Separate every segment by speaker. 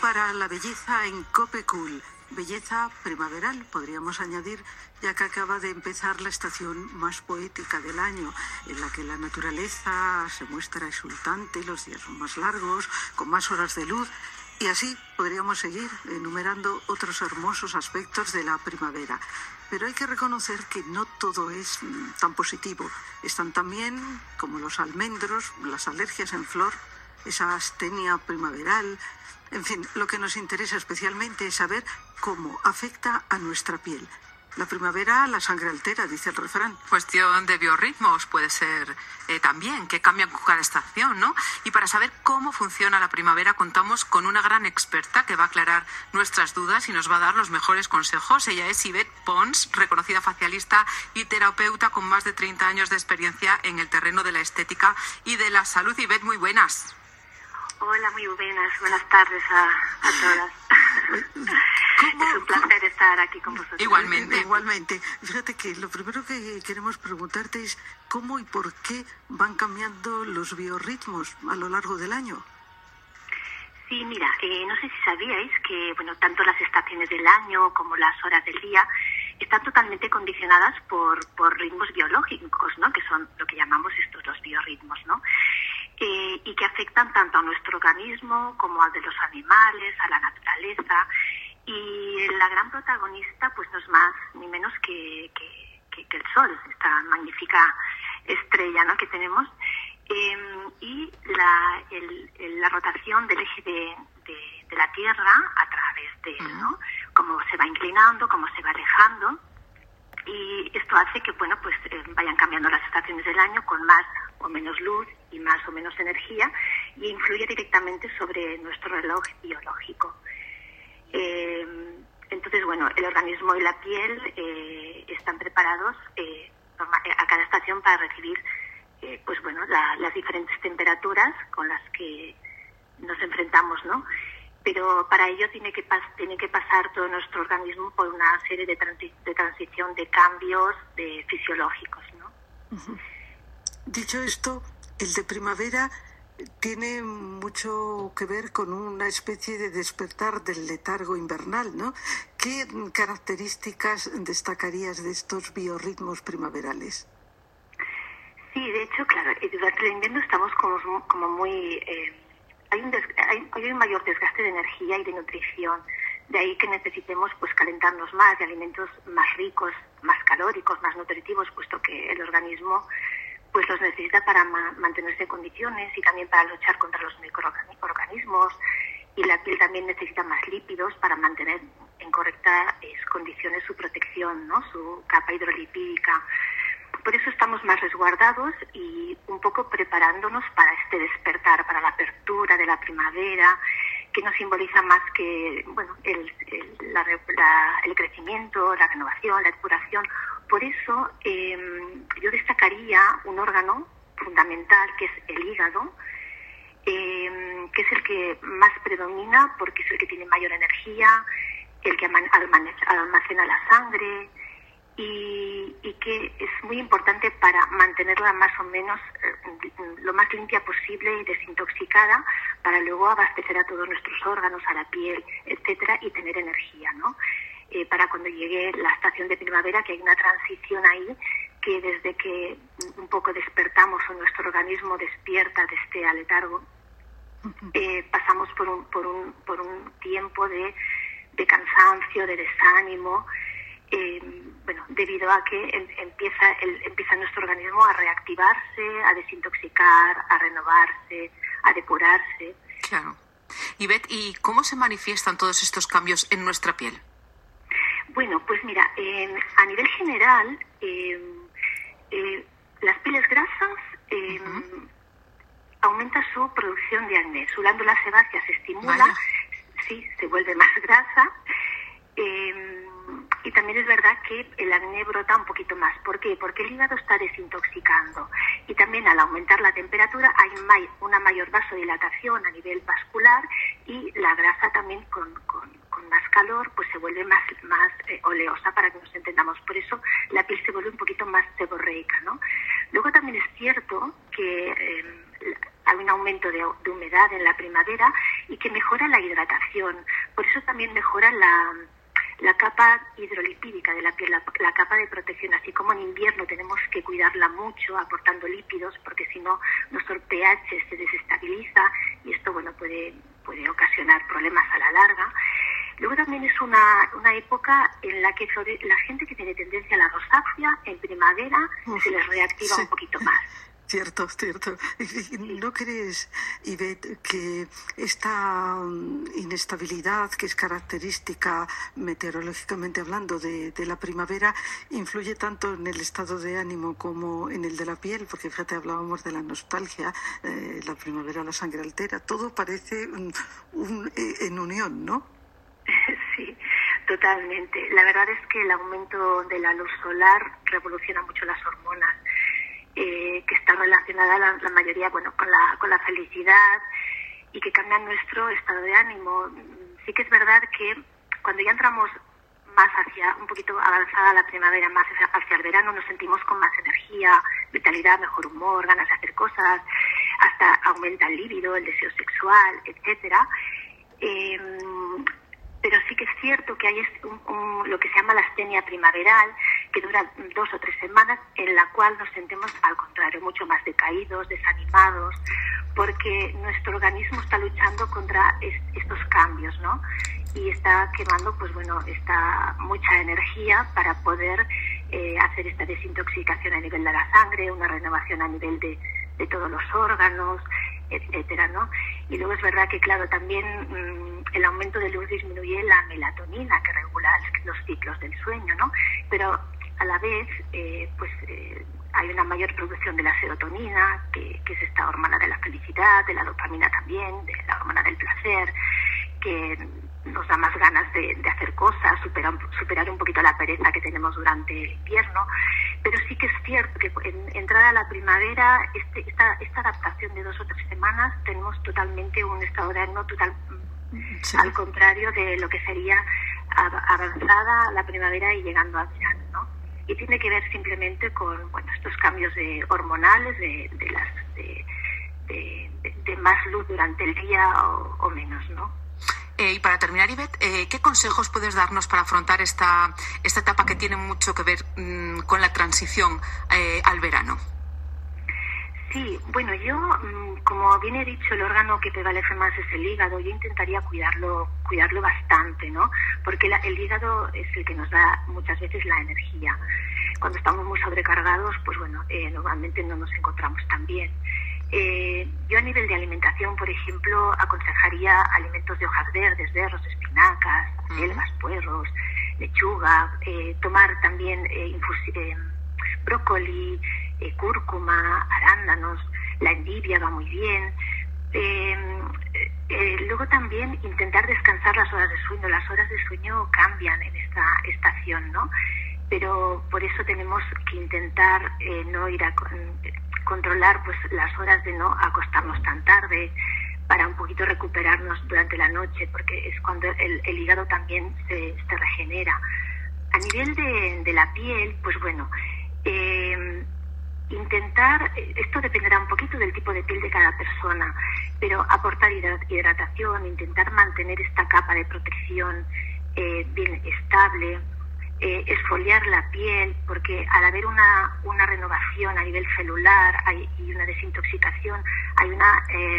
Speaker 1: para la belleza en Cope Cool. Belleza primaveral, podríamos añadir, ya que acaba de empezar la estación más poética del año, en la que la naturaleza se muestra exultante, los días son más largos, con más horas de luz, y así podríamos seguir enumerando otros hermosos aspectos de la primavera. Pero hay que reconocer que no todo es tan positivo. Están también, como los almendros, las alergias en flor, esa astenia primaveral. En fin, lo que nos interesa especialmente es saber cómo afecta a nuestra piel. La primavera la sangre altera, dice el refrán.
Speaker 2: Cuestión de biorritmos puede ser también, que cambian con cada estación, ¿no? Y para saber cómo funciona la primavera contamos con una gran experta que va a aclarar nuestras dudas y nos va a dar los mejores consejos. Ella es Ivette Pons, reconocida facialista y terapeuta con más de 30 años de experiencia en el terreno de la estética y de la salud. Ivette, muy buenas.
Speaker 3: Hola, muy buenas tardes a todas. Es un placer estar aquí con vosotros.
Speaker 1: Igualmente. Fíjate que lo primero que queremos preguntarte es cómo y por qué van cambiando los biorritmos a lo largo del año.
Speaker 3: Sí, mira, no sé si sabíais que tanto las estaciones del año como las horas del día están totalmente condicionadas por ritmos biológicos, ¿no? Que son lo que llamamos los biorritmos, ¿no? Y que afectan tanto a nuestro organismo como al de los animales, a la naturaleza. Y la gran protagonista pues no es más ni menos que el Sol, esta magnífica estrella, ¿no?, que tenemos. Y la rotación del eje de la Tierra a través de él, ¿no? Cómo se va inclinando, cómo se va alejando. Y esto hace que vayan cambiando las estaciones del año con más o menos luz y más o menos energía, y influye directamente sobre nuestro reloj biológico. Entonces, el organismo y la piel están preparados a cada estación para recibir las diferentes temperaturas con las que nos enfrentamos, ¿no? Pero para ello tiene que pasar todo nuestro organismo por una serie de transición, de cambios fisiológicos, ¿no?
Speaker 1: Uh-huh. Dicho esto, el de primavera tiene mucho que ver con una especie de despertar del letargo invernal, ¿no? ¿Qué características destacarías de estos biorritmos primaverales?
Speaker 3: Sí, de hecho, claro, durante el invierno estamos como muy... Hay un mayor desgaste de energía y de nutrición. De ahí que necesitemos calentarnos más de alimentos más ricos, más calóricos, más nutritivos, puesto que el organismo los necesita para mantenerse en condiciones y también para luchar contra los microorganismos, y la piel también necesita más lípidos para mantener en correctas condiciones su protección, ¿no?, su capa hidrolipídica. Por eso estamos más resguardados y un poco preparándonos para este despertar, para la apertura de la primavera, que no simboliza más que el crecimiento, la renovación, la depuración. Por eso yo destacaría un órgano fundamental, que es el hígado, que es el que más predomina porque es el que tiene mayor energía, el que almacena la sangre, y que es muy importante para mantenerla más o menos lo más limpia posible y desintoxicada, para luego abastecer a todos nuestros órganos, a la piel, etcétera, y tener energía, ¿no? Para cuando llegue la estación de primavera, que hay una transición ahí, que desde que un poco despertamos o nuestro organismo despierta de este letargo, pasamos por un tiempo de cansancio, de desánimo, debido a que empieza nuestro organismo a reactivarse, a desintoxicar, a renovarse, a depurarse.
Speaker 2: Claro. Ivette, ¿y cómo se manifiestan todos estos cambios en nuestra piel?
Speaker 3: Bueno, pues mira, a nivel general, las pieles grasas aumenta su producción de acné. Su glándula sebácea se estimula,
Speaker 2: Vaya.
Speaker 3: Sí, se vuelve más grasa. Y también es verdad que el acné brota un poquito más. ¿Por qué? Porque el hígado está desintoxicando. Y también al aumentar la temperatura hay una mayor vasodilatación a nivel vascular, y la grasa también con más calor se vuelve más oleosa, para que nos entendamos. Por eso la piel se vuelve un poquito más seborreica, ¿no? Luego también es cierto que hay un aumento de humedad en la primavera y que mejora la hidratación. Por eso también mejora la capa hidrolipídica de la piel, la capa de protección, así como en invierno tenemos que cuidarla mucho aportando lípidos, porque si no nuestro pH se desestabiliza y esto puede ocasionar problemas a la larga. Luego también es una época en la que la gente que tiene tendencia a la rosácea en primavera se les reactiva un poquito más.
Speaker 1: Cierto. ¿No crees, Ivette, que esta inestabilidad que es característica meteorológicamente hablando de la primavera influye tanto en el estado de ánimo como en el de la piel? Porque fíjate, hablábamos de la nostalgia, la primavera la sangre altera, todo parece en unión, ¿no?
Speaker 3: Sí, totalmente. La verdad es que el aumento de la luz solar revoluciona mucho las hormonas. Que está relacionada la mayoría con la felicidad y que cambian nuestro estado de ánimo. Sí que es verdad que cuando ya entramos más hacia un poquito avanzada la primavera, más hacia el verano, nos sentimos con más energía, vitalidad, mejor humor, ganas de hacer cosas, hasta aumenta el líbido, el deseo sexual, etcétera. Pero sí que es cierto que hay lo que se llama la astenia primaveral, que dura 2 o 3 semanas, en la cual nos sentimos, al contrario, mucho más decaídos, desanimados, porque nuestro organismo está luchando contra estos cambios, ¿no? Y está quemando, esta mucha energía para poder hacer esta desintoxicación a nivel de la sangre, una renovación a nivel de todos los órganos, etcétera, ¿no? Y luego es verdad que, claro, también el aumento de luz disminuye la melatonina que regula los ciclos del sueño, ¿no? Pero a la vez, hay una mayor producción de la serotonina, que es esta hormona de la felicidad, de la dopamina también, de la hormona del placer, que nos da más ganas de hacer cosas, superar un poquito la pereza que tenemos durante el invierno. Pero sí que es cierto que en entrada a la primavera, esta adaptación de 2 o 3 semanas, tenemos totalmente un estado de ánimo
Speaker 1: sí,
Speaker 3: al contrario de lo que sería avanzada la primavera y llegando al verano, ¿no? Y tiene que ver simplemente con estos cambios hormonales de más luz durante el día o menos, ¿no?
Speaker 2: Y para terminar, Ivette, ¿qué consejos puedes darnos para afrontar esta etapa que tiene mucho que ver con la transición al verano?
Speaker 3: Sí, yo, como bien he dicho, el órgano que prevalece más es el hígado. Yo intentaría cuidarlo bastante, ¿no? Porque el hígado es el que nos da muchas veces la energía. Cuando estamos muy sobrecargados, normalmente no nos encontramos tan bien. Yo a nivel de alimentación, por ejemplo, aconsejaría alimentos de hojas verdes, berros, espinacas, acelgas, puerros, lechuga, tomar también brócoli, cúrcuma, arándanos, la endivia va muy bien. Luego también intentar descansar las horas de sueño. Las horas de sueño cambian en esta estación, ¿no? Pero por eso tenemos que intentar no ir a controlar las horas de no acostarnos tan tarde, para un poquito recuperarnos durante la noche, porque es cuando el hígado también se regenera. A nivel de la piel, intentar, esto dependerá un poquito del tipo de piel de cada persona, pero aportar hidratación, intentar mantener esta capa de protección bien estable, exfoliar la piel, porque al haber una renovación a nivel celular y una desintoxicación, hay una,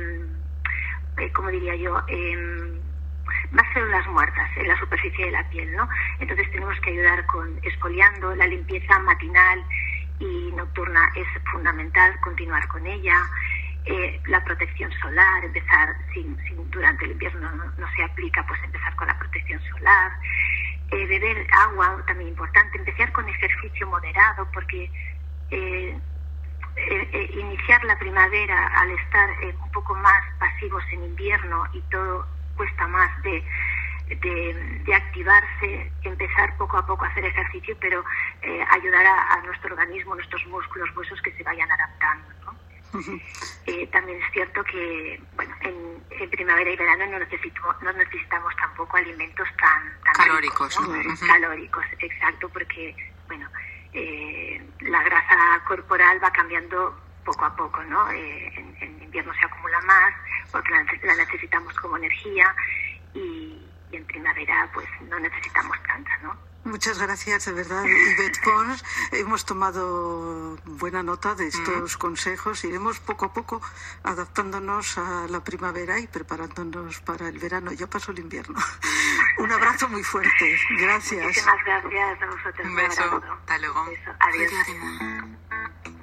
Speaker 3: más células muertas en la superficie de la piel, ¿no? Entonces tenemos que ayudar con exfoliando. La limpieza matinal y nocturna es fundamental, continuar con ella. La protección solar, empezar durante el invierno no se aplica, empezar con la protección solar. Beber agua, también importante. Empezar con ejercicio moderado, porque iniciar la primavera al estar un poco más pasivos en invierno y todo cuesta más de activarse, empezar poco a poco a hacer ejercicio, pero ayudar a nuestro organismo, nuestros músculos, huesos que se vayan adaptando, ¿no? También es cierto que en primavera y verano no necesitamos tampoco alimentos tan
Speaker 2: calóricos,
Speaker 3: ricos, ¿no? Calóricos, exacto, porque la grasa corporal va cambiando poco a poco, ¿no? En invierno se acumula más, porque la necesitamos como energía, y en primavera pues no necesitamos tanta, ¿no?
Speaker 1: Muchas gracias, de verdad, Ivette Pons. Hemos tomado buena nota de estos consejos. Iremos poco a poco adaptándonos a la primavera y preparándonos para el verano. Ya pasó el invierno. Un abrazo muy fuerte. Gracias.
Speaker 3: Muchísimas gracias a vosotros.
Speaker 2: Un beso. Hasta luego.
Speaker 3: Un beso. Adiós.